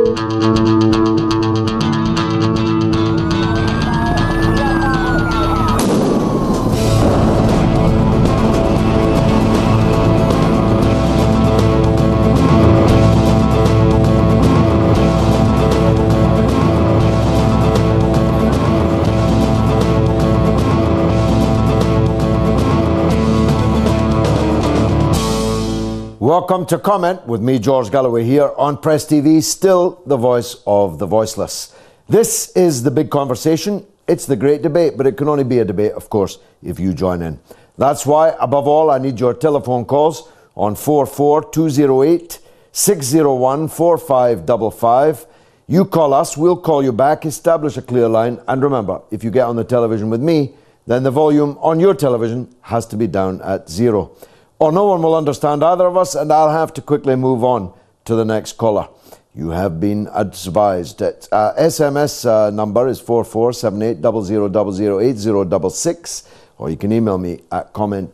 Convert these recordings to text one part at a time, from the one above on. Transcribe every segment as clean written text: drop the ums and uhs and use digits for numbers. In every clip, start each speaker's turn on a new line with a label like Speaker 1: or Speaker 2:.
Speaker 1: Welcome to Comment with me, George Galloway, here on Press TV, still the voice of the voiceless. This is the big conversation. It's the great debate, but it can only be a debate, of course, if you join in. That's why, above all, I need your telephone calls on 44208-601-4555. You call us, we'll call you back, establish a clear line, and remember, if you get on the television with me, then the volume on your television has to be down at 0. Or no one will understand either of us, and I'll have to quickly move on to the next caller. You have been advised. SMS number is 447800008066, or you can email me at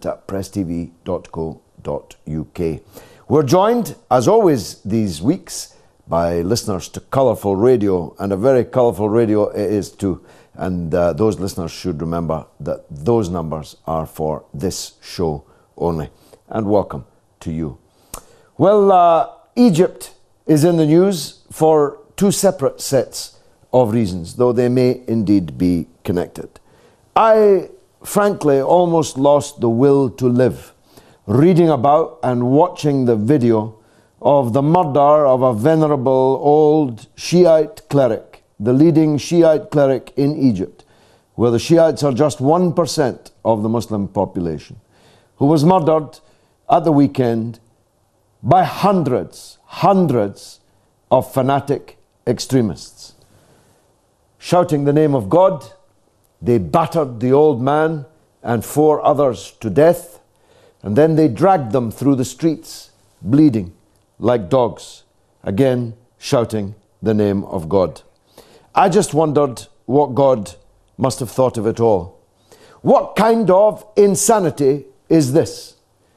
Speaker 1: comment@presstv.co.uk. We're joined, as always these weeks, by listeners to colourful radio, and a very colourful radio it is too. And those listeners should remember that those numbers are for this show only. And welcome to you. Well, Egypt is in the news for two separate sets of reasons, though they may indeed be connected. I, frankly, almost lost the will to live reading about and watching the video of the murder of a venerable old Shiite cleric, the leading Shiite cleric in Egypt, where the Shiites are just 1% of the Muslim population, who was murdered at the weekend by hundreds of fanatic extremists. Shouting the name of God, they battered the old man and 4 others to death, and then they dragged them through the streets, bleeding like dogs, again shouting the name of God. I just wondered what God must have thought of it all. What kind of insanity is this?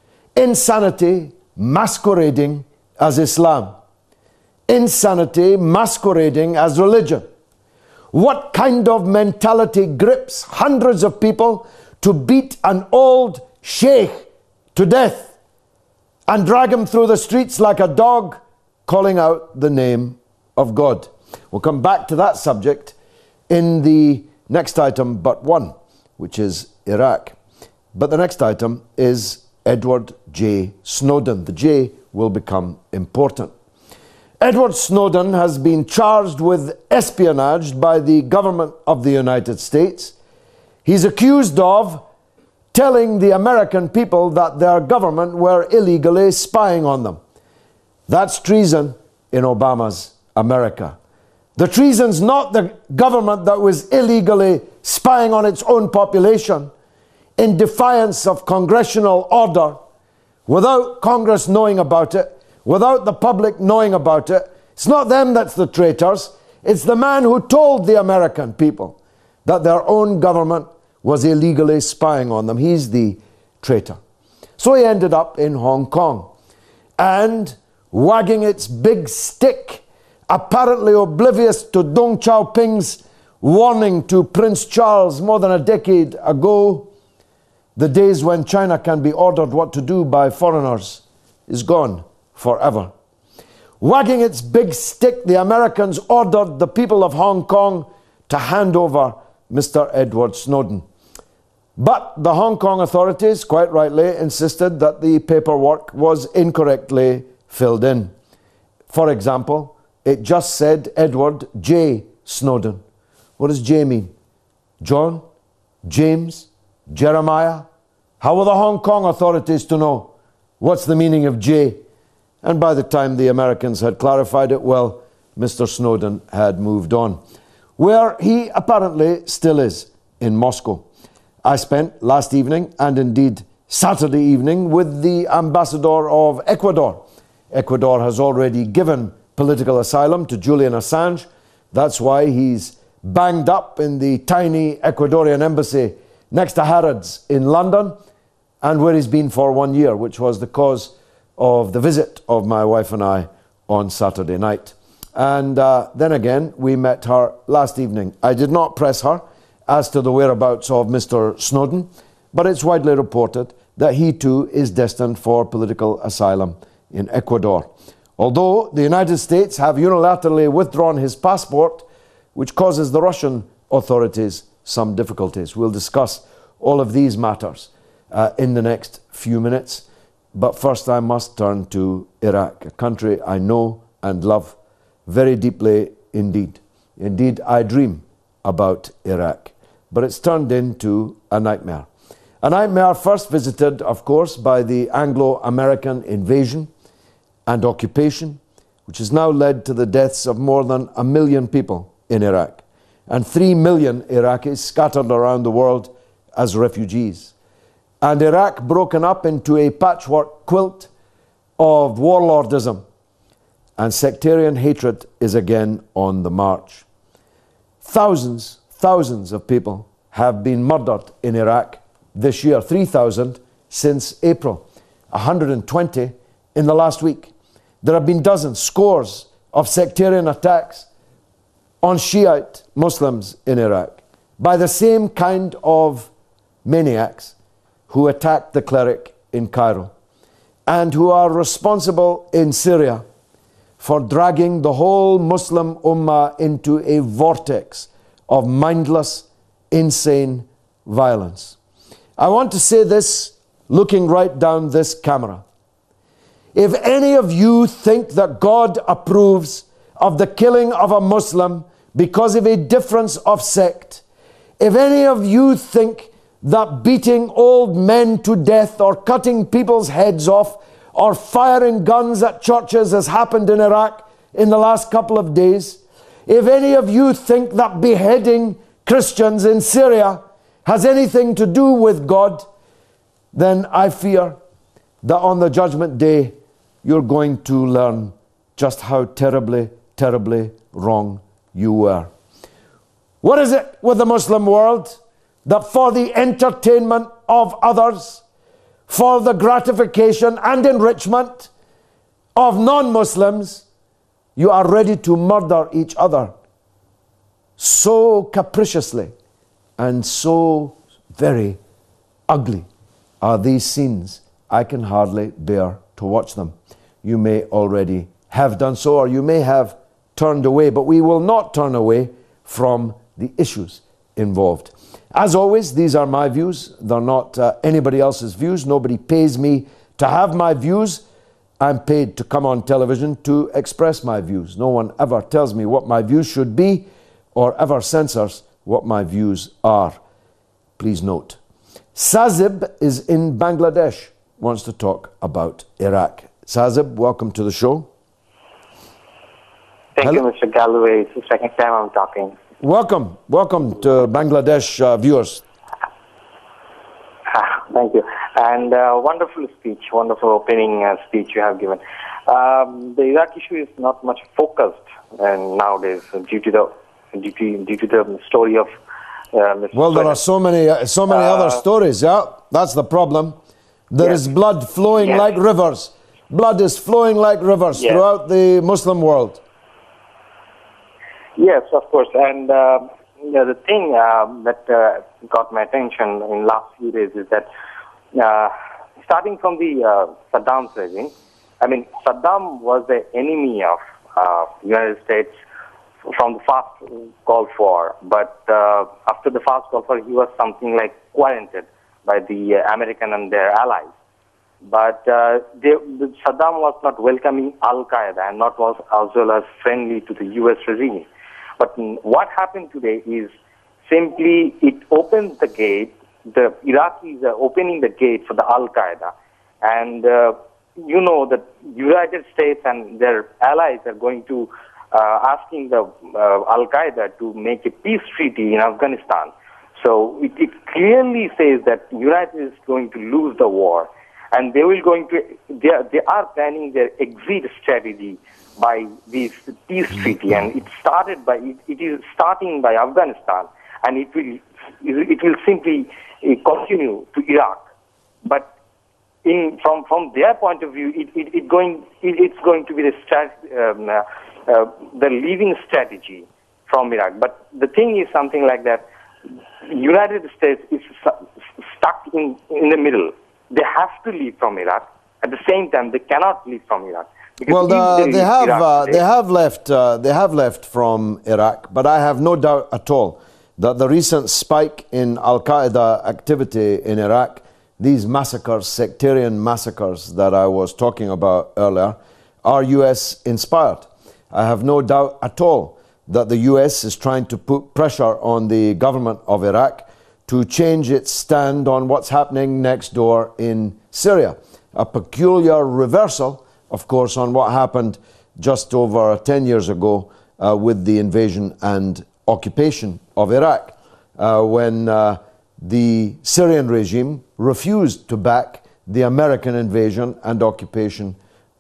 Speaker 1: Insanity masquerading as Islam. Insanity masquerading as religion. What kind of mentality grips hundreds of people to beat an old sheikh to death and drag him through the streets like a dog, calling out the name of God? We'll come back to that subject in the next item but one, which is Iraq. But the next item is Edward J. Snowden. The J will become important. Edward Snowden has been charged with espionage by the government of the United States. He's accused of telling the American people that their government were illegally spying on them. That's treason in Obama's America. The treason's not the government that was illegally spying on its own population in defiance of congressional order, without Congress knowing about it, without the public knowing about it. It's not them that's the traitors. It's the man who told the American people that their own government was illegally spying on them. He's the traitor. So he ended up in Hong Kong and wagging its big stick, apparently oblivious to Deng Xiaoping's warning to Prince Charles more than a decade ago. The days when China can be ordered what to do by foreigners is gone forever. Wagging its big stick, the Americans ordered the people of Hong Kong to hand over Mr. Edward Snowden. But the Hong Kong authorities, quite rightly, insisted that the paperwork was incorrectly filled in. For example, it just said Edward J. Snowden. What does J mean? John? James? Jeremiah? How were the Hong Kong authorities to know what's the meaning of J? And by the time the Americans had clarified it, well, Mr. Snowden had moved on, where he apparently still is, in Moscow. I spent last evening, and indeed Saturday evening, with the ambassador of Ecuador. Ecuador has already given political asylum to Julian Assange. That's why he's banged up in the tiny Ecuadorian embassy next to Harrods in London, and where he's been for 1 year, which was the cause of the visit of my wife and I on Saturday night. And then again, we met her last evening. I did not press her as to the whereabouts of Mr. Snowden, but it's widely reported that he too is destined for political asylum in Ecuador. Although the United States have unilaterally withdrawn his passport, which causes the Russian authorities some difficulties. We'll discuss all of these matters in the next few minutes. But first I must turn to Iraq, a country I know and love very deeply indeed. Indeed, I dream about Iraq, but it's turned into a nightmare. A nightmare first visited, of course, by the Anglo-American invasion and occupation, which has now led to the deaths of more than 1 million people in Iraq and 3 million Iraqis scattered around the world as refugees. And Iraq broken up into a patchwork quilt of warlordism, and sectarian hatred is again on the march. Thousands of people have been murdered in Iraq this year, 3,000 since April, 120 in the last week. There have been dozens, scores of sectarian attacks on Shiite Muslims in Iraq by the same kind of maniacs who attacked the cleric in Cairo and who are responsible in Syria for dragging the whole Muslim Ummah into a vortex of mindless, insane violence. I want to say this looking right down this camera. If any of you think that God approves of the killing of a Muslim because of a difference of sect, if any of you think that beating old men to death or cutting people's heads off or firing guns at churches has happened in Iraq in the last couple of days, if any of you think that beheading Christians in Syria has anything to do with God, then I fear that on the judgment day you're going to learn just how terribly, terribly wrong you were. What is it with the Muslim world that for the entertainment of others, for the gratification and enrichment of non-Muslims, you are ready to murder each other so capriciously and so very ugly are these scenes, I can hardly bear to watch them. You may already have done so, or you may have turned away, but we will not turn away from the issues involved. As always, these are my views. They're not anybody else's views. Nobody pays me to have my views. I'm paid to come on television to express my views. No one ever tells me what my views should be or ever censors what my views are. Please note. Sazib is in Bangladesh, wants to talk about Iraq. Sazib, welcome to the show.
Speaker 2: Thank you, Mr. Galloway. It's the second time I'm talking.
Speaker 1: Welcome to Bangladesh viewers.
Speaker 2: Thank you. And wonderful speech, wonderful opening speech you have given. The Iraq issue is not much focused nowadays due to the story of Mr.
Speaker 1: Well, there are so many other stories. Yeah, that's the problem. There is blood flowing like rivers. Blood is flowing like rivers throughout the Muslim world.
Speaker 2: Yes, of course. And the thing that got my attention in last few days is that starting from the Saddam's regime, I mean, Saddam was the enemy of United States from the first Gulf War. But after the first Gulf War, he was something like quarantined by the American and their allies. But Saddam was not welcoming Al-Qaeda and not was as well as friendly to the U.S. regime. But what happened today is simply it opens the gate. The Iraqis are opening the gate for the Al-Qaeda. And you know that United States and their allies are going to asking the Al-Qaeda to make a peace treaty in Afghanistan. So it clearly says that United is going to lose the war. And they are planning their exit strategy by this peace treaty, and it is starting by Afghanistan, and it will simply continue to Iraq. But from their point of view, it's going to be the the leaving strategy from Iraq. But the thing is something like that. United States is stuck in the middle. They have to leave from Iraq. At the same time, they cannot leave from Iraq.
Speaker 1: Well, they have left from Iraq, but I have no doubt at all that the recent spike in Al-Qaeda activity in Iraq, these massacres, sectarian massacres that I was talking about earlier, are US inspired. I have no doubt at all that the US is trying to put pressure on the government of Iraq to change its stand on what's happening next door in Syria. A peculiar reversal, of course, on what happened just over 10 years ago with the invasion and occupation of Iraq, when the Syrian regime refused to back the American invasion and occupation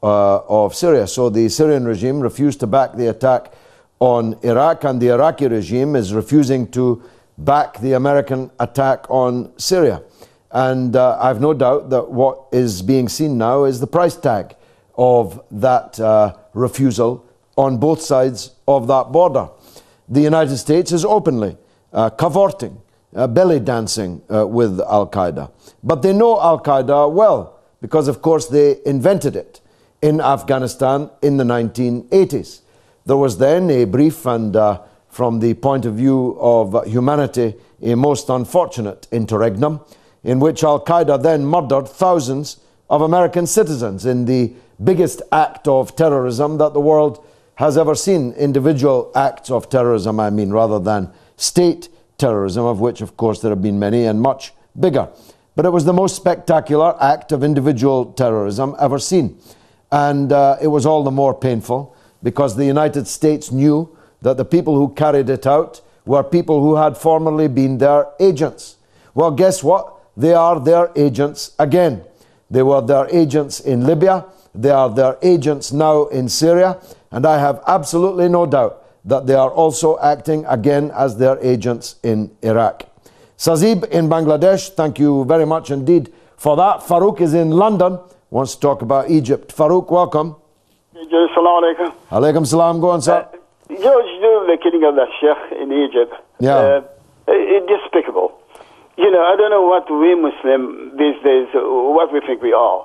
Speaker 1: of Syria. So the Syrian regime refused to back the attack on Iraq, and the Iraqi regime is refusing to back the American attack on Syria. And I have no doubt that what is being seen now is the price tag of that refusal on both sides of that border. The United States is openly cavorting, belly dancing with Al-Qaeda. But they know Al-Qaeda well because, of course, they invented it in Afghanistan in the 1980s. There was then a brief and, from the point of view of humanity, a most unfortunate interregnum in which Al-Qaeda then murdered thousands of American citizens in the biggest act of terrorism that the world has ever seen. Individual acts of terrorism, I mean, rather than state terrorism, of which, of course, there have been many and much bigger. But it was the most spectacular act of individual terrorism ever seen. And it was all the more painful because the United States knew that the people who carried it out were people who had formerly been their agents. Well, guess what? They are their agents again. They were their agents in Libya. They are their agents now in Syria. And I have absolutely no doubt that they are also acting again as their agents in Iraq. Sazib in Bangladesh, thank you very much indeed for that. Farouk is in London, wants to talk about Egypt. Farouk, welcome.
Speaker 3: Assalamu alaikum.
Speaker 1: Alaikum salam. Go on, sir.
Speaker 3: George, the killing of that sheikh in Egypt.
Speaker 1: Yeah.
Speaker 3: Despicable. You know, I don't know what we Muslim these days, what we think we are.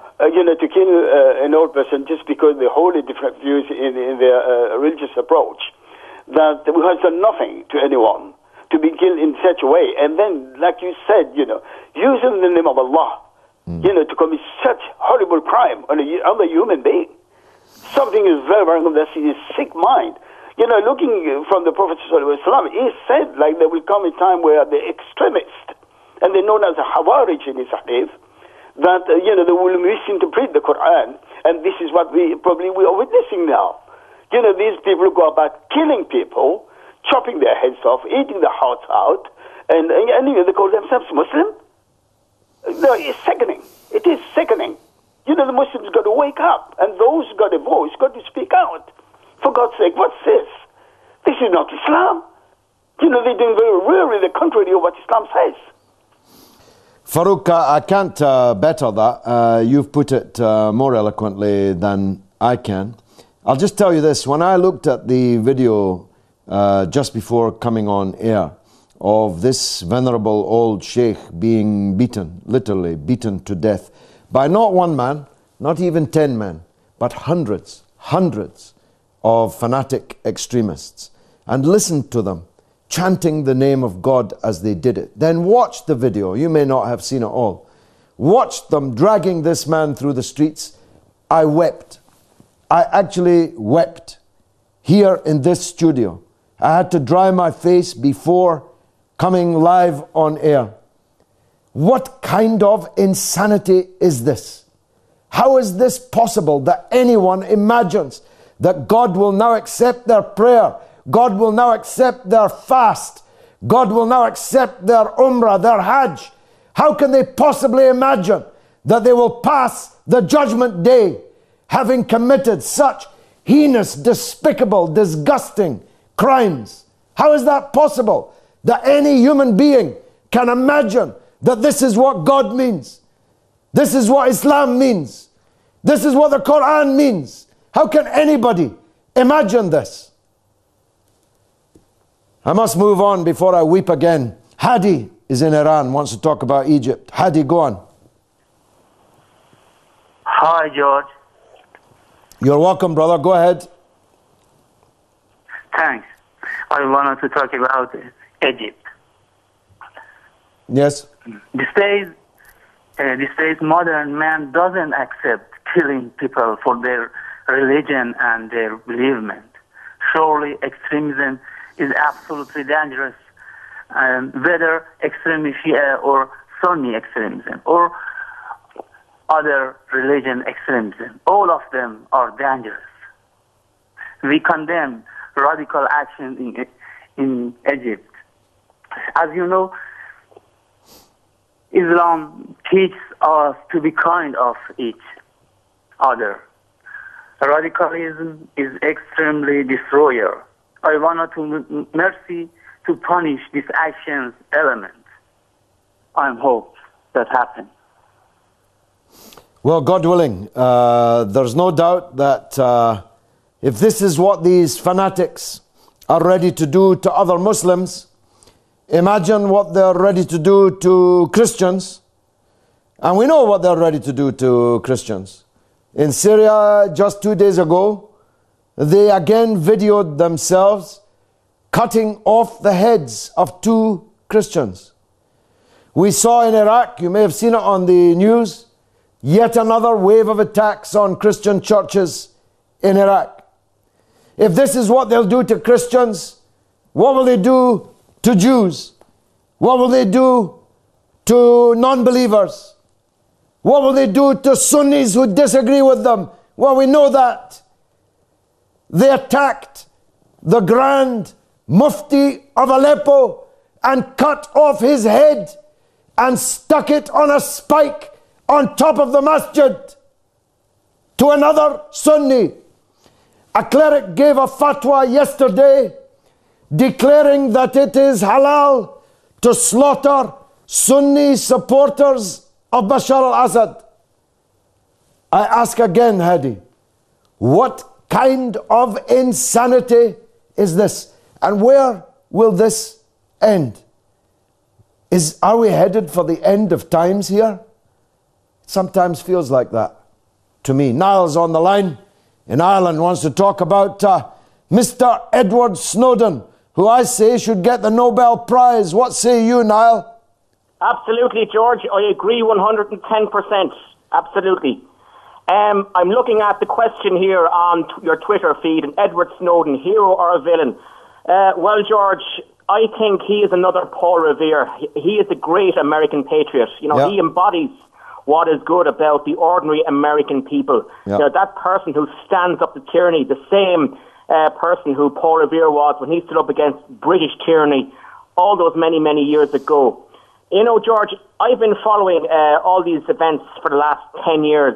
Speaker 3: To kill an old person just because they hold different views in their religious approach, that has done nothing to anyone, to be killed in such a way. And then, like you said, using the name of Allah, to commit such horrible crime on a human being. Something is very, very wrong. That's his sick mind. Looking from the Prophet ﷺ, he said, like, there will come a time where the extremists, and they're known as the Khawarij in his hadith, that, they will misinterpret the Quran, and this is what we are witnessing now. These people who go about killing people, chopping their heads off, eating their hearts out, and they call themselves Muslim. No, it's sickening. It is sickening. The Muslims got to wake up, and those who got a voice got to speak out. For God's sake, what's this? This is not Islam. They're doing very rarely the contrary of what Islam says.
Speaker 1: Farouk, I can't better that. You've put it more eloquently than I can. I'll just tell you this. When I looked at the video just before coming on air of this venerable old sheikh being beaten, literally beaten to death, by not one man, not even 10 men, but hundreds of fanatic extremists, and listened to them chanting the name of God as they did it. Then watch the video. You may not have seen it all. Watch them dragging this man through the streets. I wept. I actually wept here in this studio. I had to dry my face before coming live on air. What kind of insanity is this? How is this possible that anyone imagines that God will now accept their prayer? God will now accept their fast. God will now accept their umrah, their hajj. How can they possibly imagine that they will pass the judgment day having committed such heinous, despicable, disgusting crimes? How is that possible? That any human being can imagine that this is what God means. This is what Islam means. This is what the Quran means. How can anybody Imagine this. I must move on before I weep again. Hadi is in Iran, wants to talk about Egypt. Hadi, go on.
Speaker 4: Hi, George.
Speaker 1: You're welcome, brother. Go ahead.
Speaker 4: Thanks. I wanted to talk about Egypt.
Speaker 1: Yes.
Speaker 4: These days, modern man doesn't accept killing people for their religion and their believement. Surely extremism is absolutely dangerous, whether extreme Shia or Sunni extremism or other religion extremism. All of them are dangerous. We condemn radical action in Egypt. As you know, Islam teaches us to be kind of each other. Radicalism is extremely destroyer. I wanted to mercy to punish this action's element. I hope that happens.
Speaker 1: Well, God willing, there's no doubt that if this is what these fanatics are ready to do to other Muslims, imagine what they're ready to do to Christians. And we know what they're ready to do to Christians. In Syria, just 2 days ago, they again videoed themselves cutting off the heads of 2 Christians. We saw in Iraq, you may have seen it on the news, yet another wave of attacks on Christian churches in Iraq. If this is what they'll do to Christians, what will they do to Jews? What will they do to non-believers? What will they do to Sunnis who disagree with them? Well, we know that. They attacked the Grand Mufti of Aleppo and cut off his head and stuck it on a spike on top of the masjid to another Sunni. A cleric gave a fatwa yesterday declaring that it is halal to slaughter Sunni supporters of Bashar al-Assad. I ask again, Hadi, what kind of insanity is this? And where will this end? Are we headed for the end of times here? It sometimes feels like that to me. Niall's on the line in Ireland, wants to talk about Mr. Edward Snowden, who I say should get the Nobel Prize. What say you, Niall?
Speaker 5: Absolutely, George. I agree 110%. Absolutely. I'm looking at the question here on your Twitter feed, and Edward Snowden, hero or a villain? Well, George, I think he is another Paul Revere. He is a great American patriot. You know, He embodies what is good about the ordinary American people. You know, that person who stands up to tyranny, the same person who Paul Revere was when he stood up against British tyranny all those many, many years ago. You know, George, I've been following all these events for the last 10 years,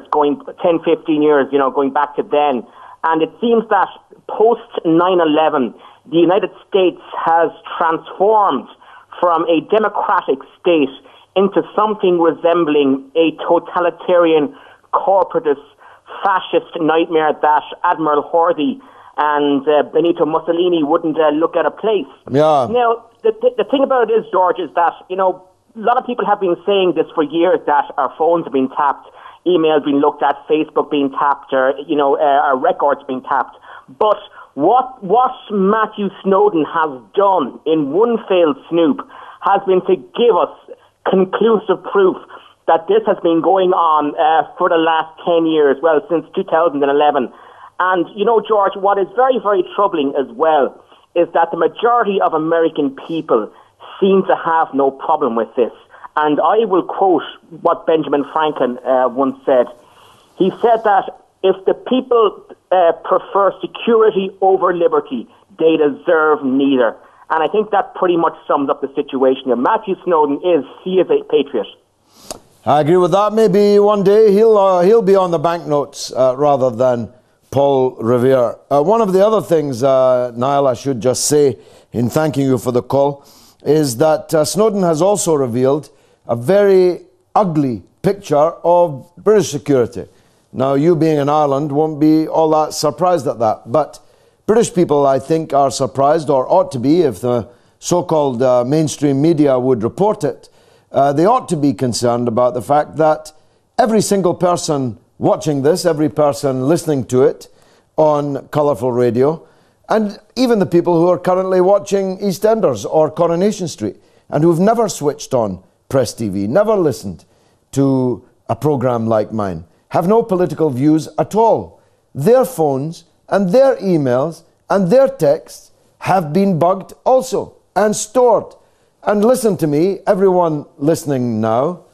Speaker 5: 15 years, you know, going back to then. And it seems that post 9/11, the United States has transformed from a democratic state into something resembling a totalitarian, corporatist, fascist nightmare that Admiral Horthy and Benito Mussolini wouldn't look at a place.
Speaker 1: Yeah.
Speaker 5: Now, the thing about it is, George, is that, you know, a lot of people have been saying this for years, that our phones have been tapped, emails being looked at, Facebook being tapped, or, you know, our records being tapped. But what Matthew Snowden has done in one fell swoop has been to give us conclusive proof that this has been going on for the last 10 years, well, since 2011. And, you know, George, what is very, very troubling as well is that the majority of American people seem to have no problem with this. And I will quote what Benjamin Franklin once said. He said that if the people prefer security over liberty, they deserve neither. And I think that pretty much sums up the situation here. Matthew Snowden is a patriot.
Speaker 1: I agree with that. Maybe one day he'll be on the banknotes rather than Paul Revere. One of the other things, Niall, I should just say in thanking you for the call, is that Snowden has also revealed a very ugly picture of British security. Now, you being in Ireland won't be all that surprised at that, but British people, I think, are surprised, or ought to be, if the so-called mainstream media would report it. They ought to be concerned about the fact that every single person watching this, every person listening to it on Colourful Radio, and even the people who are currently watching EastEnders or Coronation Street and who've never switched on Press TV, never listened to a programme like mine, have no political views at all. Their phones and their emails and their texts have been bugged also and stored. And listen to me, everyone listening now,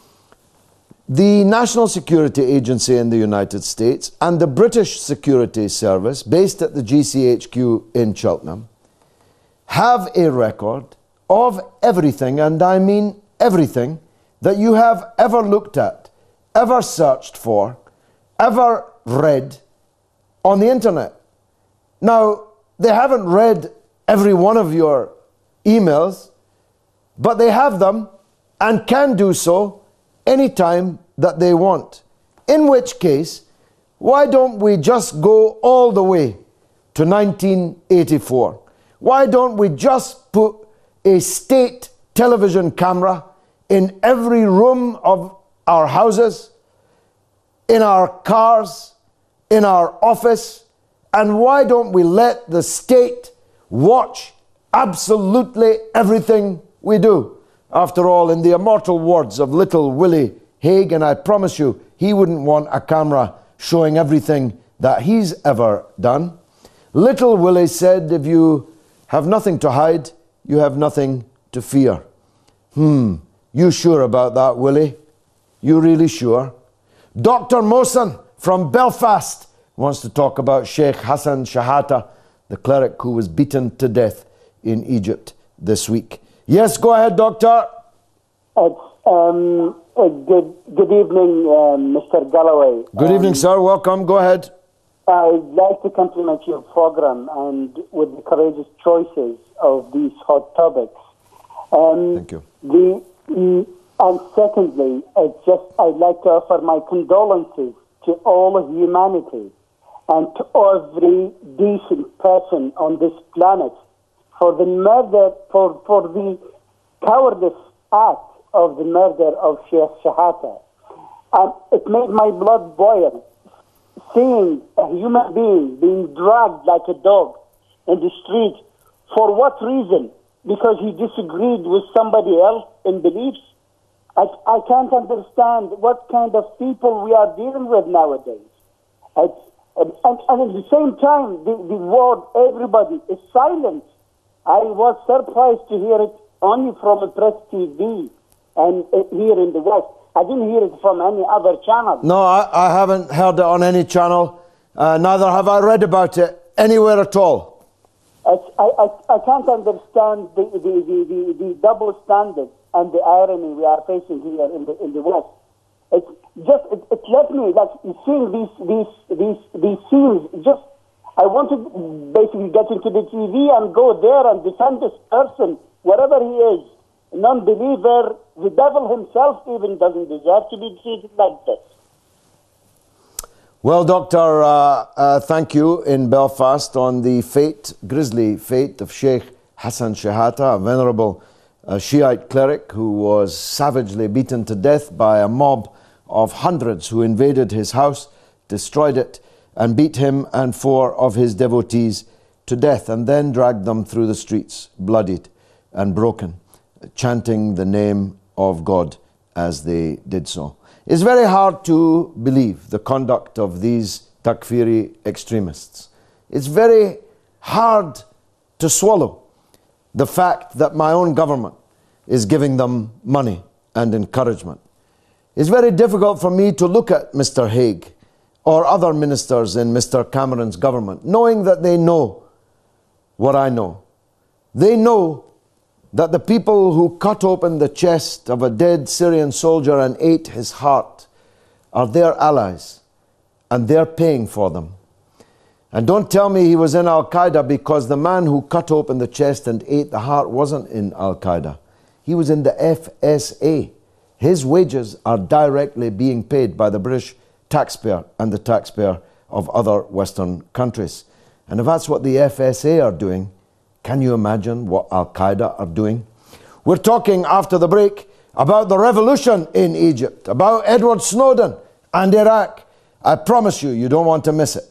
Speaker 1: the National Security Agency in the United States and the British Security Service, based at the GCHQ in Cheltenham, have a record of everything, and I mean everything, that you have ever looked at, ever searched for, ever read on the internet. Now, they haven't read every one of your emails, but they have them and can do so anytime that they want. In which case, why don't we just go all the way to 1984? Why don't we just put a state television camera in every room of our houses, in our cars, in our office, and why don't we let the state watch absolutely everything we do? After all, in the immortal words of little Willie Hague, and I promise you, he wouldn't want a camera showing everything that he's ever done. Little Willie said, if you have nothing to hide, you have nothing to fear. You sure about that, Willie? You really sure? Dr. Mohsen from Belfast wants to talk about Sheikh Hassan Shahata, the cleric who was beaten to death in Egypt this week. Yes, go ahead, Doctor.
Speaker 6: Good evening, Mr. Galloway.
Speaker 1: Good evening, sir. Welcome. Go ahead.
Speaker 6: I'd like to compliment your program and with the courageous choices of these hot topics.
Speaker 1: Thank you.
Speaker 6: And secondly, I'd like to offer my condolences to all of humanity and to every decent person on this planet for the murder, for the cowardice act of the murder of Sheikh Shahata. And it made my blood boil, seeing a human being being dragged like a dog in the street. For what reason? Because he disagreed with somebody else in beliefs? I can't understand what kind of people we are dealing with nowadays. And at the same time, the world, everybody is silent. I was surprised to hear it only from Press TV and here in the West. I didn't hear it from any other channel.
Speaker 1: No, I haven't heard it on any channel. Neither have I read about it anywhere at all.
Speaker 6: I can't understand the double standard and the irony we are facing here in the West. It left me like seeing these scenes. Just I want to basically get into the TV and go there and defend this person, wherever he is, a non-believer. The devil himself even doesn't deserve to be treated like this.
Speaker 1: Well, Doctor, thank you in Belfast on the grisly fate of Sheikh Hassan Shahata, a venerable Shiite cleric who was savagely beaten to death by a mob of hundreds who invaded his house, destroyed it, and beat him and 4 of his devotees to death, and then dragged them through the streets, bloodied and broken, chanting the name of God as they did so. It's very hard to believe the conduct of these Takfiri extremists. It's very hard to swallow the fact that my own government is giving them money and encouragement. It's very difficult for me to look at Mr. Hague or other ministers in Mr. Cameron's government, knowing that they know what I know. They know that the people who cut open the chest of a dead Syrian soldier and ate his heart are their allies, and they're paying for them. And don't tell me he was in Al-Qaeda, because the man who cut open the chest and ate the heart wasn't in Al-Qaeda. He was in the FSA. His wages are directly being paid by the British taxpayer and the taxpayer of other Western countries. And if that's what the FSA are doing, can you imagine what Al-Qaeda are doing? We're talking after the break about the revolution in Egypt, about Edward Snowden and Iraq. I promise you, you don't want to miss it.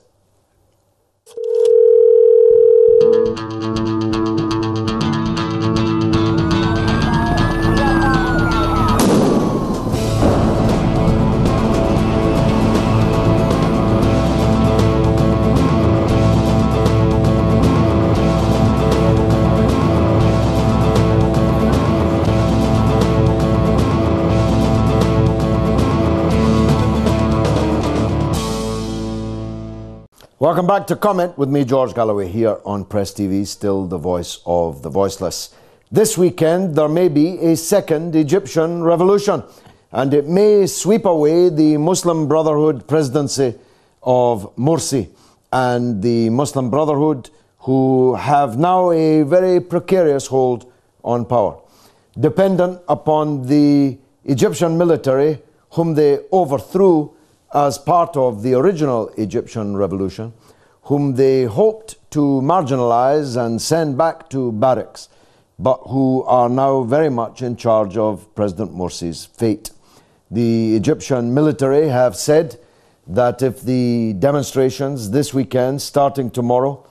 Speaker 1: Welcome back to Comment with me, George Galloway, here on Press TV, still the voice of the voiceless. This weekend, there may be a second Egyptian revolution, and it may sweep away the Muslim Brotherhood presidency of Morsi and the Muslim Brotherhood, who have now a very precarious hold on power, dependent upon the Egyptian military, whom they overthrew as part of the original Egyptian revolution, whom they hoped to marginalize and send back to barracks, but who are now very much in charge of President Morsi's fate. The Egyptian military have said that if the demonstrations this weekend, starting tomorrow,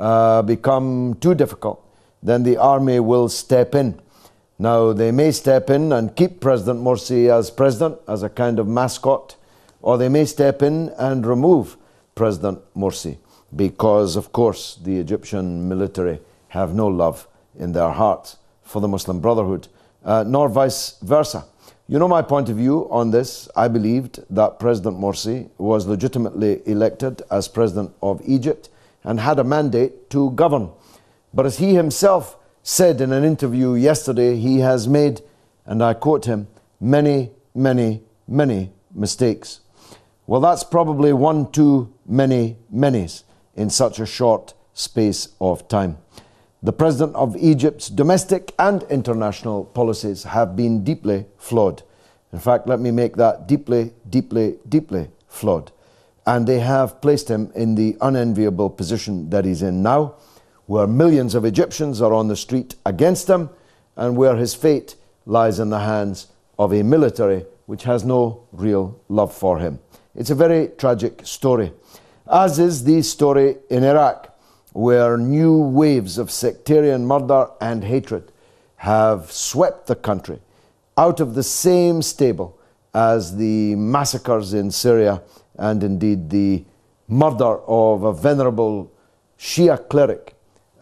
Speaker 1: become too difficult, then the army will step in. Now, they may step in and keep President Morsi as president, as a kind of mascot, or they may step in and remove President Morsi, because, of course, the Egyptian military have no love in their hearts for the Muslim Brotherhood, nor vice versa. You know my point of view on this. I believed that President Morsi was legitimately elected as president of Egypt and had a mandate to govern. But as he himself said in an interview yesterday, he has made, and I quote him, many, many, many mistakes. Well, that's probably one too many many's in such a short space of time. The President of Egypt's domestic and international policies have been deeply flawed. In fact, let me make that deeply, deeply, deeply flawed. And they have placed him in the unenviable position that he's in now, where millions of Egyptians are on the street against him, and where his fate lies in the hands of a military which has no real love for him. It's a very tragic story, as is the story in Iraq, where new waves of sectarian murder and hatred have swept the country out of the same stable as the massacres in Syria and indeed the murder of a venerable Shia cleric,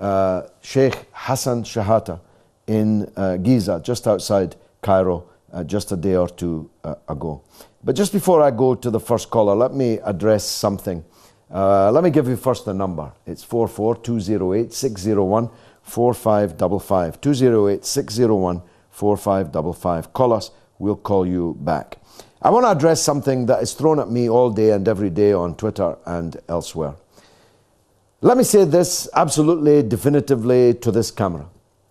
Speaker 1: Sheikh Hassan Shahata, in Giza, just outside Cairo, just a day or two ago. But just before I go to the first caller, let me address something. Let me give you first the number. It's 44208-601-4555. 208-601-4555. Call us, we'll call you back. I want to address something that is thrown at me all day and every day on Twitter and elsewhere. Let me say this absolutely definitively to this camera.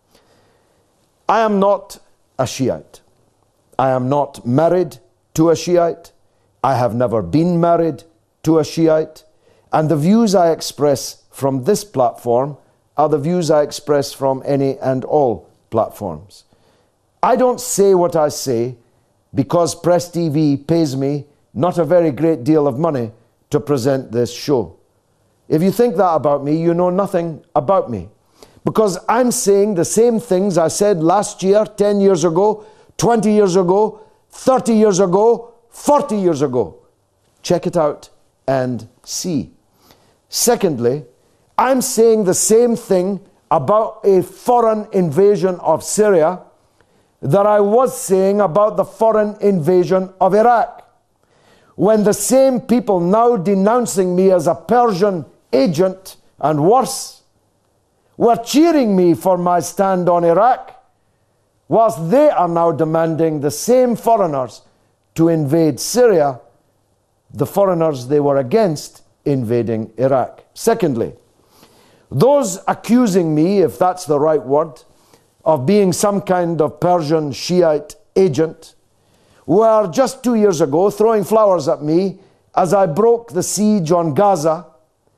Speaker 1: I am not a Shiite. I am not married to a Shiite. I have never been married to a Shiite. And the views I express from this platform are the views I express from any and all platforms. I don't say what I say because Press TV pays me not a very great deal of money to present this show. If you think that about me, you know nothing about me. Because I'm saying the same things I said last year, 10 years ago, 20 years ago, 30 years ago, 40 years ago. Check it out and see. Secondly, I'm saying the same thing about a foreign invasion of Syria that I was saying about the foreign invasion of Iraq. When the same people now denouncing me as a Persian agent and worse were cheering me for my stand on Iraq, whilst they are now demanding the same foreigners to invade Syria, the foreigners they were against invading Iraq. Secondly, those accusing me, if that's the right word, of being some kind of Persian Shiite agent were just 2 years ago throwing flowers at me as I broke the siege on Gaza,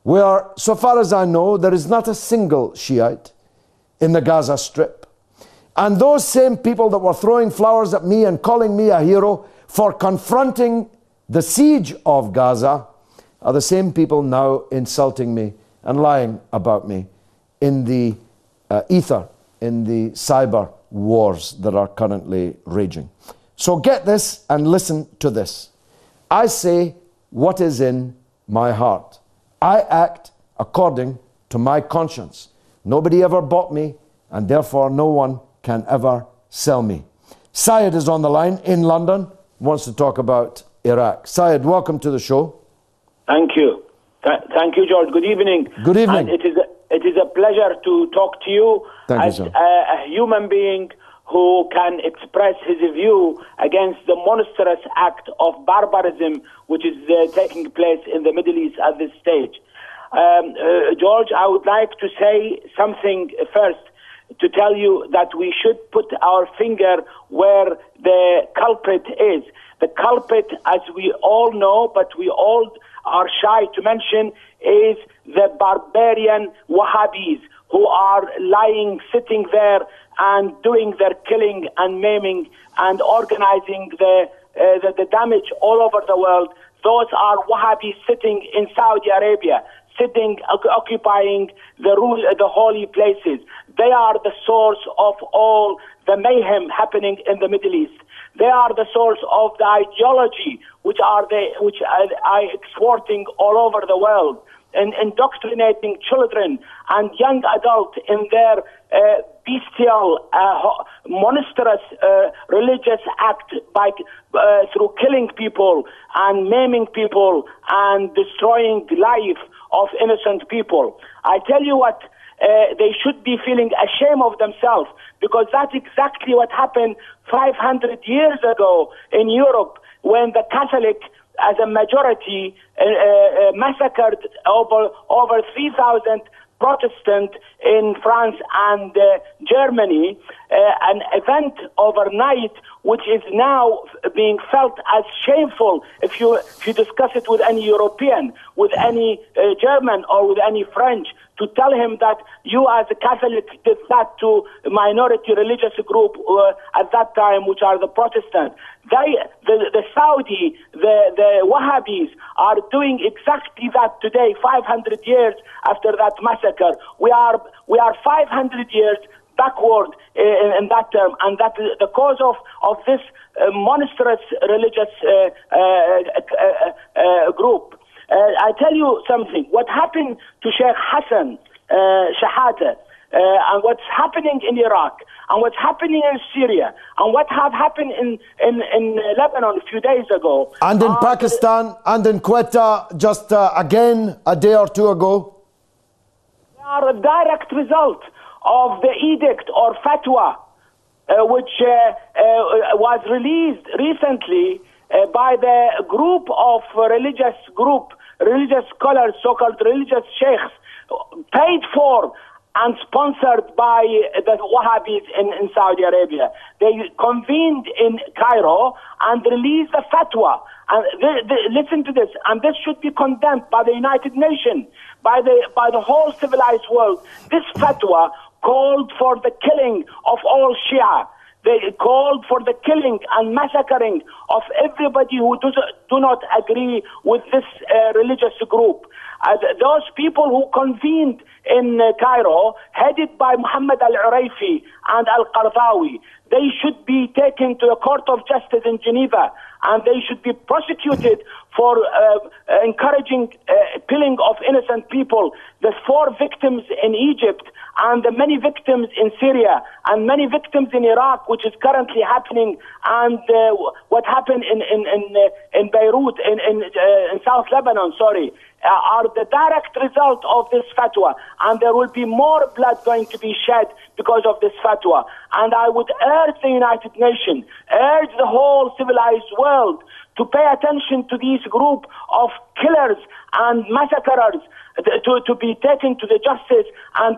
Speaker 1: where, so far as I know, there is not a single Shiite in the Gaza Strip. And those same people that were throwing flowers at me and calling me a hero for confronting the siege of Gaza are the same people now insulting me and lying about me in the ether, in the cyber wars that are currently raging. So get this and listen to this. I say what is in my heart. I act according to my conscience. Nobody ever bought me, and therefore no one can ever sell me. Syed is on the line in London, wants to talk about Iraq. Syed, welcome to the show.
Speaker 7: Thank you. Thank you, George. Good evening.
Speaker 1: Good evening.
Speaker 7: And it is a pleasure to talk to you as a human being who can express his view against the monstrous act of barbarism which is taking place in the Middle East at this stage. George, I would like to say something first, to tell you that we should put our finger where the culprit is. The culprit, as we all know, but we all are shy to mention, is the barbarian Wahhabis who are lying, sitting there and doing their killing and maiming and organizing the damage all over the world. Those are Wahhabis sitting in Saudi Arabia, occupying the holy places. They are the source of all the mayhem happening in the Middle East. They are the source of the ideology which are exporting all over the world and indoctrinating children and young adults in their bestial, monstrous religious act by through killing people and maiming people and destroying life of innocent people. I tell you what, they should be feeling ashamed of themselves, because that's exactly what happened 500 years ago in Europe when the Catholic, as a majority, massacred over 3,000 Protestant in France and Germany, an event overnight which is now being felt as shameful if you discuss it with any European, with any German or with any French, to tell him that you as a Catholic did that to a minority religious group at that time, which are the Protestants. The Saudi, the Wahhabis are doing exactly that today, 500 years after that massacre. We are 500 years backward in that term, and that is the cause of this monstrous religious group. I tell you something. What happened to Sheikh Hassan Shahada, and what's happening in Iraq, and what's happening in Syria, and what have happened in Lebanon a few days ago,
Speaker 1: and in Pakistan, and in Quetta just again a day or two ago,
Speaker 7: they are a direct result of the edict or fatwa which was released recently by the group of religious scholars, so-called religious sheikhs, paid for and sponsored by the Wahhabis in Saudi Arabia. They convened in Cairo and released a fatwa. And listen to this, and this should be condemned by the United Nations, by the whole civilized world. This fatwa called for the killing of all Shia. They called for the killing and massacring of everybody who do not agree with this religious group. Those people who convened in Cairo, headed by Muhammad al-Uraifi and al-Qardawi, they should be taken to the Court of Justice in Geneva, and they should be prosecuted for encouraging killing of innocent people. The 4 victims in Egypt, and the many victims in Syria, and many victims in Iraq, which is currently happening, and what happened in Beirut, in South Lebanon, are the direct result of this fatwa, and there will be more blood going to be shed because of this fatwa. And I would urge the United Nations, urge the whole civilized world to pay attention to this group of killers and massacrers, to be taken to the justice and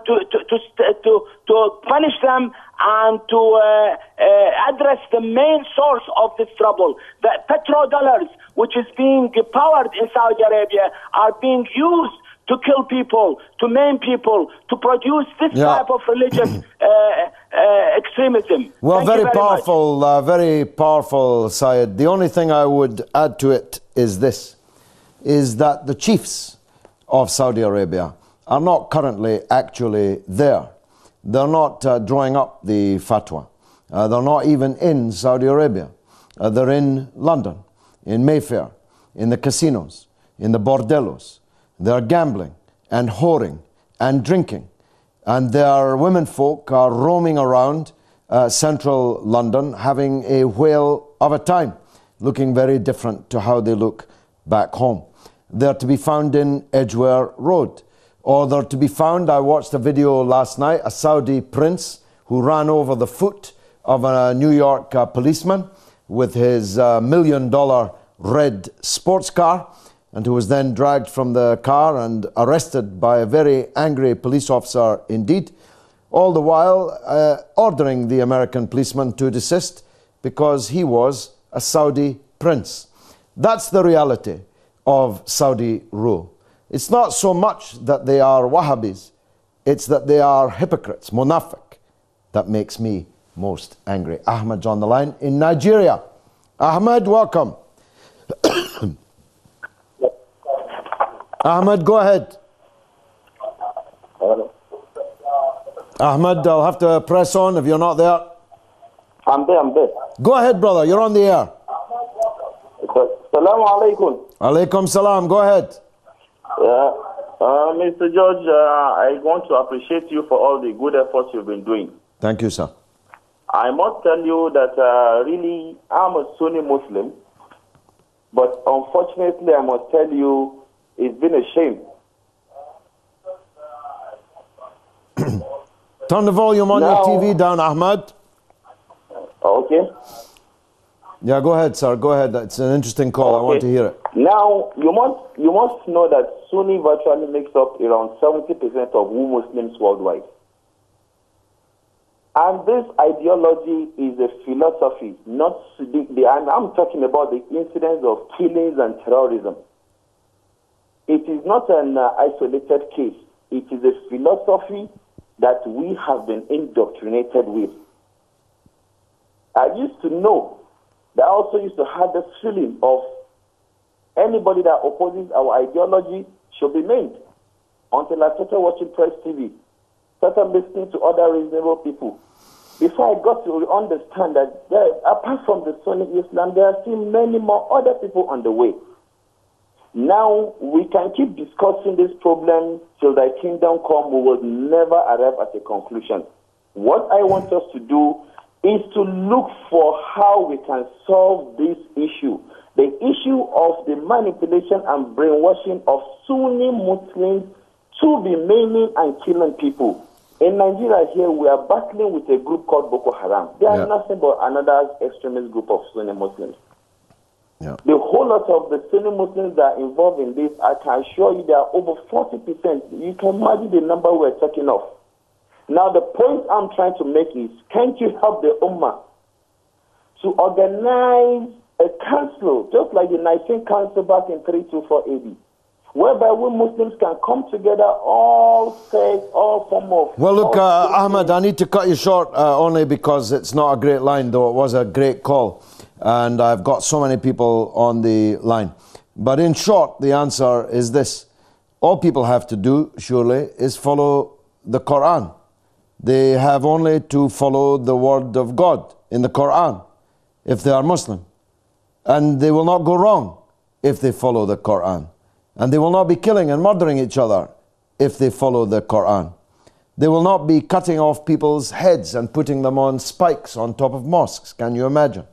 Speaker 7: to punish them and to address the main source of this trouble. The petrodollars, which is being powered in Saudi Arabia, are being used to kill people, to maim people, to produce this type of religious extremism.
Speaker 1: Well, very powerful, Syed. The only thing I would add to it is this, is that the chiefs of Saudi Arabia are not currently actually there. They're not drawing up the fatwa. They're not even in Saudi Arabia. They're in London, in Mayfair, in the casinos, in the bordellos. They're gambling and whoring and drinking. And their women folk are roaming around central London having a whale of a time, looking very different to how they look back home. They're to be found in Edgware Road. Or they're to be found, I watched a video last night, a Saudi prince who ran over the foot of a New York policeman with his $1 million red sports car, and who was then dragged from the car and arrested by a very angry police officer indeed, all the while ordering the American policeman to desist because he was a Saudi prince. That's the reality of Saudi rule. It's not so much that they are Wahhabis, it's that they are hypocrites, munafiq, that makes me most angry. Ahmed's on the line in Nigeria. Ahmed, welcome. Ahmed, go ahead. Ahmed, I'll have to press on if you're not there.
Speaker 8: I'm there.
Speaker 1: Go ahead, brother, you're on the air.
Speaker 8: Assalamu alaikum.
Speaker 1: Alaikum salam, go ahead.
Speaker 8: Mr. George, I want to appreciate you for all the good efforts you've been doing.
Speaker 1: Thank you, sir.
Speaker 8: I must tell you that really I'm a Sunni Muslim, but unfortunately I must tell you it's been a shame.
Speaker 1: Turn the volume on your TV down, Ahmed.
Speaker 8: Okay.
Speaker 1: Yeah, go ahead, sir. Go ahead. It's an interesting call. I want to hear it.
Speaker 8: Now, you must know that Sunni virtually makes up around 70% of all Muslims worldwide. And this ideology is a philosophy, not and I'm talking about the incidents of killings and terrorism. It is not an isolated case. It is a philosophy that we have been indoctrinated with. I used to know that I also used to have this feeling of anybody that opposes our ideology should be maimed. Until I started watching Press TV, started listening to other reasonable people. Before I got to understand that apart from the Sunni Islam, there are still many more other people on the way. Now, we can keep discussing this problem till thy kingdom come. We will never arrive at a conclusion. What I want us to do is to look for how we can solve this issue. The issue of the manipulation and brainwashing of Sunni Muslims to be maiming and killing people. In Nigeria here, we are battling with a group called Boko Haram. They are nothing but another extremist group of Sunni Muslims.
Speaker 1: Yeah.
Speaker 8: The whole lot of the Sunni Muslims that are involved in this, I can assure you, there are over 40%. You can imagine the number we're talking of. Now, the point I'm trying to make is, can't you help the Ummah to organize a council, just like the Nicene Council back in 324 AD, whereby we Muslims can come together, all sects, all form of...
Speaker 1: Well, look, Ahmed, I need to cut you short only because it's not a great line, though it was a great call. And I've got so many people on the line. But in short, the answer is this. All people have to do, surely, is follow the Quran. They have only to follow the word of God in the Quran if they are Muslim. And they will not go wrong if they follow the Quran. And they will not be killing and murdering each other if they follow the Quran. They will not be cutting off people's heads and putting them on spikes on top of mosques. Can you imagine?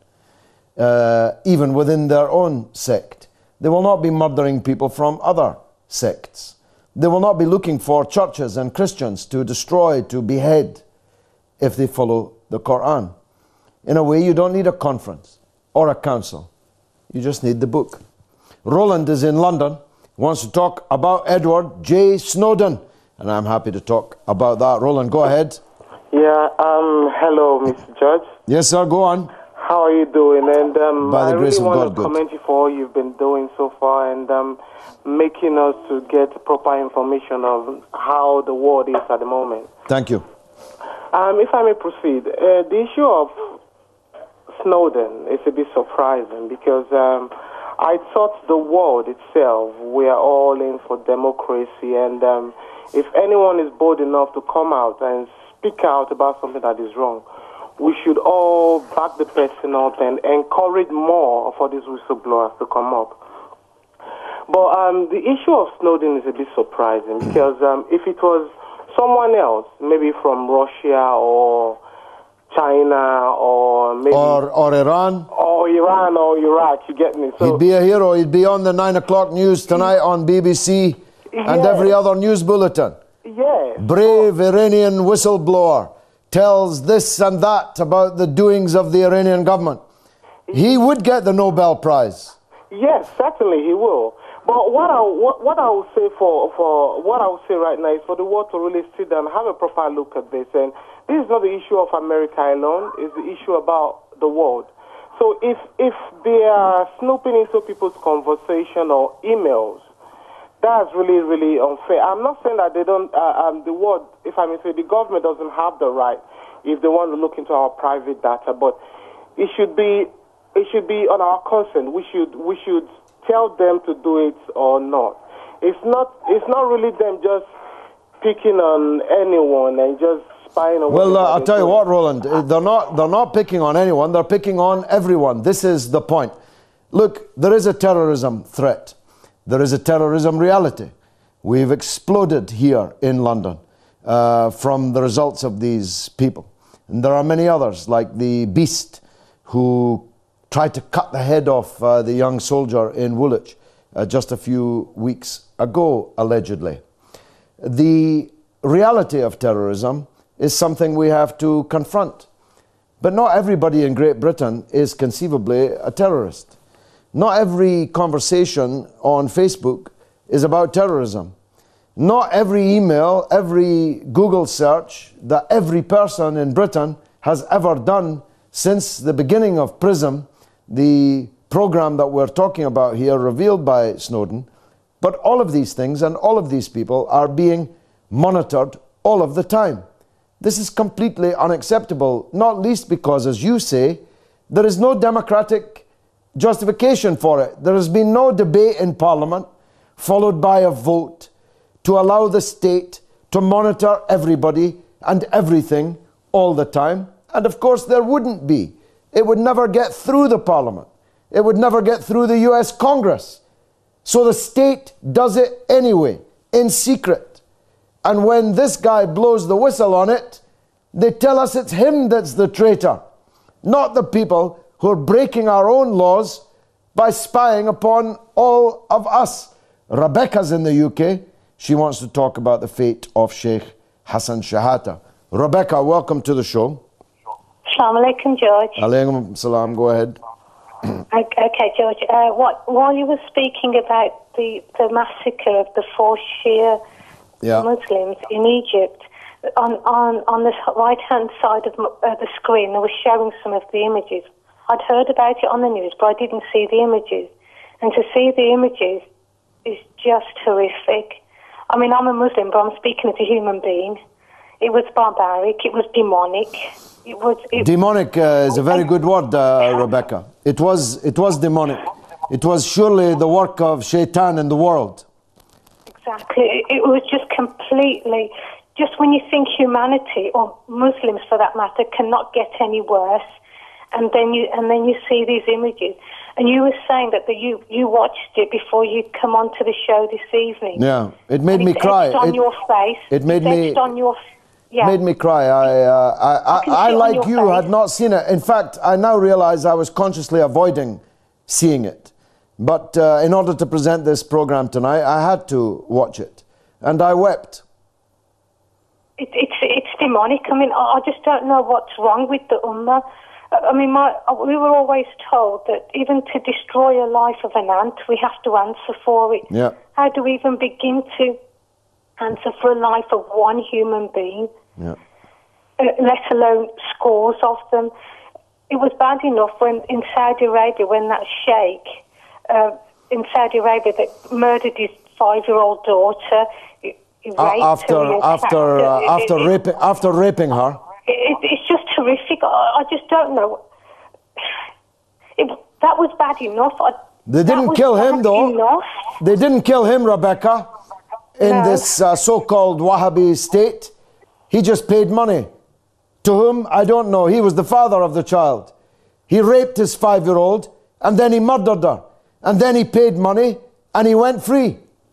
Speaker 1: Even within their own sect. They will not be murdering people from other sects. They will not be looking for churches and Christians to destroy, to behead, if they follow the Quran. In a way, you don't need a conference or a council. You just need the book. Roland is in London, wants to talk about Edward J. Snowden, and I'm happy to talk about that. Roland, go ahead.
Speaker 9: Yeah, hello, Mr. George.
Speaker 1: Yes, sir, go on.
Speaker 9: How are you doing? And
Speaker 1: By the
Speaker 9: I
Speaker 1: grace
Speaker 9: really
Speaker 1: of
Speaker 9: want
Speaker 1: God,
Speaker 9: to commend you for all you've been doing so far and making us to get proper information of how the world is at the moment.
Speaker 1: Thank you.
Speaker 9: If I may proceed, the issue of Snowden is a bit surprising because I thought the world itself, we are all in for democracy, and if anyone is bold enough to come out and speak out about something that is wrong, we should all back the person up and encourage more for these whistleblowers to come up. But the issue of Snowden is a bit surprising because if it was someone else, maybe from Russia or China or maybe...
Speaker 1: Or Iran.
Speaker 9: Or Iran or Iraq, you get me? So,
Speaker 1: he'd be a hero. He'd be on the 9 o'clock news tonight on BBC and every other news bulletin.
Speaker 9: Yeah.
Speaker 1: Brave Iranian whistleblower tells this and that about the doings of the Iranian government. He would get the Nobel Prize.
Speaker 9: Yes, certainly he will. But what I will say what I will say right now is for the world to really sit down and have a proper look at this. And this is not the issue of America alone; it's the issue about the world. So if they are snooping into people's conversation or emails, that's really, really unfair. I'm not saying that they don't. The world, if I may say, the government doesn't have the right if they want to look into our private data, but it should be on our consent. We should tell them to do it or not. It's not really them just picking on anyone and just spying on.
Speaker 1: Well, I'll tell you what, Roland, they're not picking on anyone. They're picking on everyone. This is the point. Look, there is a terrorism threat. There is a terrorism reality. We've exploded here in London from the results of these people. And there are many others, like the Beast, who tried to cut the head off the young soldier in Woolwich just a few weeks ago, allegedly. The reality of terrorism is something we have to confront. But not everybody in Great Britain is conceivably a terrorist. Not every conversation on Facebook is about terrorism. Not every email, every Google search that every person in Britain has ever done since the beginning of PRISM, the program that we're talking about here, revealed by Snowden. But all of these things and all of these people are being monitored all of the time. This is completely unacceptable, not least because, as you say, there is no democratic justification for it. There has been no debate in Parliament followed by a vote to allow the state to monitor everybody and everything all the time. And of course there wouldn't be. It would never get through the Parliament. It would never get through the US Congress. So the state does it anyway, in secret. And when this guy blows the whistle on it, they tell us it's him that's the traitor, not the people who are breaking our own laws by spying upon all of us. Rebecca's in the UK. She wants to talk about the fate of Sheikh Hassan Shahata. Rebecca, welcome to the show.
Speaker 10: Assalamu alaikum, George.
Speaker 1: Alaikum salam, go ahead.
Speaker 10: Okay, George. While you were speaking about the massacre of the 4 Shia Muslims in Egypt, on the right-hand side of the screen, they were showing some of the images. I'd heard about it on the news, but I didn't see the images. And to see the images is just horrific. I mean, I'm a Muslim, but I'm speaking as a human being. It was barbaric. It was demonic.
Speaker 1: Demonic is a very good word, Rebecca. It was demonic. It was surely the work of Shaitan in the world.
Speaker 10: Exactly. It was just completely... Just when you think humanity, or Muslims for that matter, cannot get any worse, and then you see these images. And you were saying that you watched it before you come onto the show this evening.
Speaker 1: Yeah, it made me cry.
Speaker 10: On your face.
Speaker 1: It made me...
Speaker 10: on your... Yeah.
Speaker 1: Made me cry. I like you, had not seen it. In fact, I now realize I was consciously avoiding seeing it. But in order to present this program tonight, I had to watch it. And I wept.
Speaker 10: It's demonic. I mean, I just don't know what's wrong with the Ummah. I mean, we were always told that even to destroy a life of an ant, we have to answer for it.
Speaker 1: Yeah.
Speaker 10: How do we even begin to answer for a life of one human being, let alone scores of them? it was bad enough when in Saudi Arabia, when that sheikh in Saudi Arabia that murdered his 5-year-old daughter, he raped her,
Speaker 1: after raping her.
Speaker 10: It's just horrific. I just don't know. That was bad enough.
Speaker 1: They didn't kill him, though.
Speaker 10: Enough.
Speaker 1: They didn't kill him, Rebecca, in this so-called Wahhabi state. He just paid money. To whom? I don't know. He was the father of the child. He raped his 5-year-old, and then he murdered her. And then he paid money, and he went free.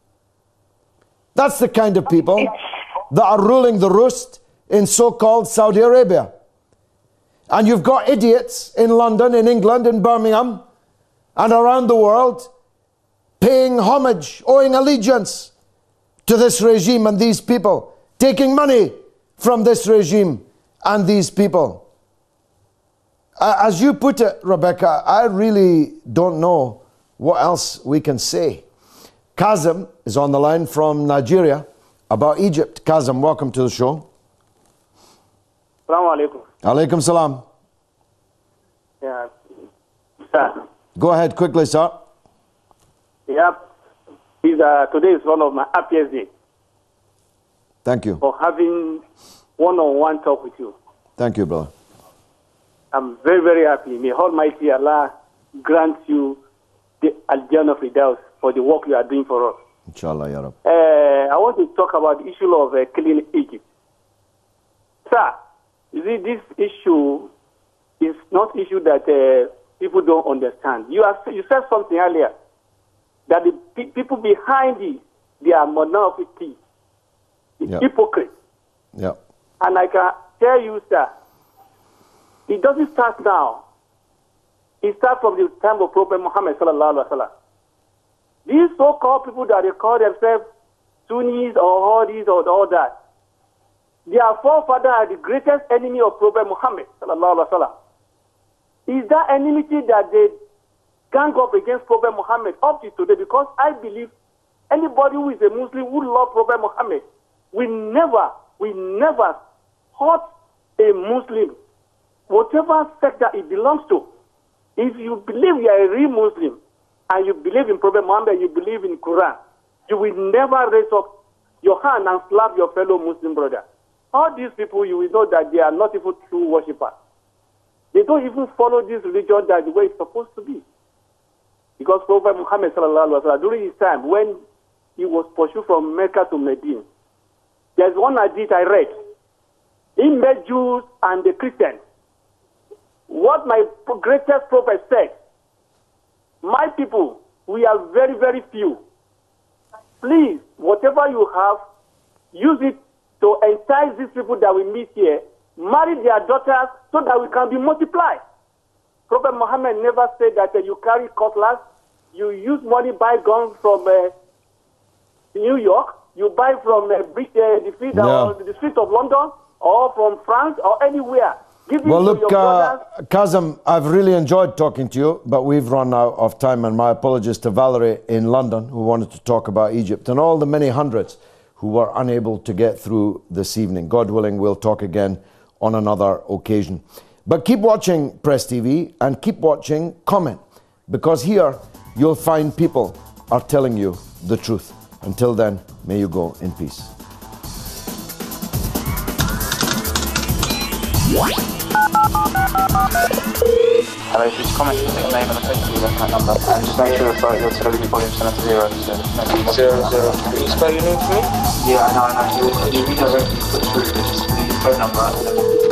Speaker 1: That's the kind of people that are ruling the roost in so-called Saudi Arabia. And you've got idiots in London, in England, in Birmingham, and around the world, paying homage, owing allegiance to this regime and these people, taking money from this regime and these people. As you put it, Rebecca, I really don't know what else we can say. Kazim is on the line from Nigeria about Egypt. Kazim, welcome to the show.
Speaker 11: Assalamu alaikum.
Speaker 1: Alaikum salam.
Speaker 11: Yeah, sir.
Speaker 1: Go ahead quickly, sir.
Speaker 11: Yep. Today is one of my happiest days.
Speaker 1: Thank you.
Speaker 11: For having one-on-one talk with you.
Speaker 1: Thank you, brother.
Speaker 11: I'm very, very happy. May Almighty Allah grant you the Al-Jannah Firdaus for the work you are doing for us.
Speaker 1: Inshallah, Ya Rab.
Speaker 11: I want to talk about the issue of killing Egypt. Sir, you see, this issue is not issue that people don't understand. You said something earlier, that the people behind it, they are monophysites, hypocrites.
Speaker 1: Yeah.
Speaker 11: And I can tell you, sir, it doesn't start now. It starts from the time of Prophet Muhammad sallallahu alaihi wasallam. These so-called people that they call themselves Sunnis or all this or all that, their forefathers are the greatest enemy of Prophet Muhammad sallallahu alaihi wasallam. Is that enmity that they gang up against Prophet Muhammad up to today? Because I believe anybody who is a Muslim who loves Prophet Muhammad will never hurt a Muslim, whatever sect that it belongs to. If you believe you are a real Muslim and you believe in Prophet Muhammad, you believe in Quran, you will never raise up your hand and slap your fellow Muslim brother. All these people, you will know that they are not even true worshippers. They don't even follow this religion that the way it's supposed to be. Because Prophet Muhammad sallallahu alaihi wasallam, during his time when he was pursued from Mecca to Medina, there's one hadith I read. He met Jews and the Christians. What my greatest prophet said, my people, we are very, very few. Please, whatever you have, use it to entice these people that we meet here, marry their daughters so that we can be multiplied. Prophet Muhammad never said that you carry cutlass, you use money, buy guns from New York, you buy from the street of London, or from France, or anywhere.
Speaker 1: Well, look, Kazim, I've really enjoyed talking to you, but we've run out of time, and my apologies to Valerie in London, who wanted to talk about Egypt, and all the many hundreds who were unable to get through this evening. God willing, we'll talk again on another occasion. But keep watching Press TV and keep watching Comment, because here you'll find people are telling you the truth. Until then, may you go in peace.
Speaker 12: Hello, just comment your name and the place you left my number. And just make sure your television volume is set to 0. So 0. Can you spell your name for me? Yeah, I know. You redirect me to put through the phone number.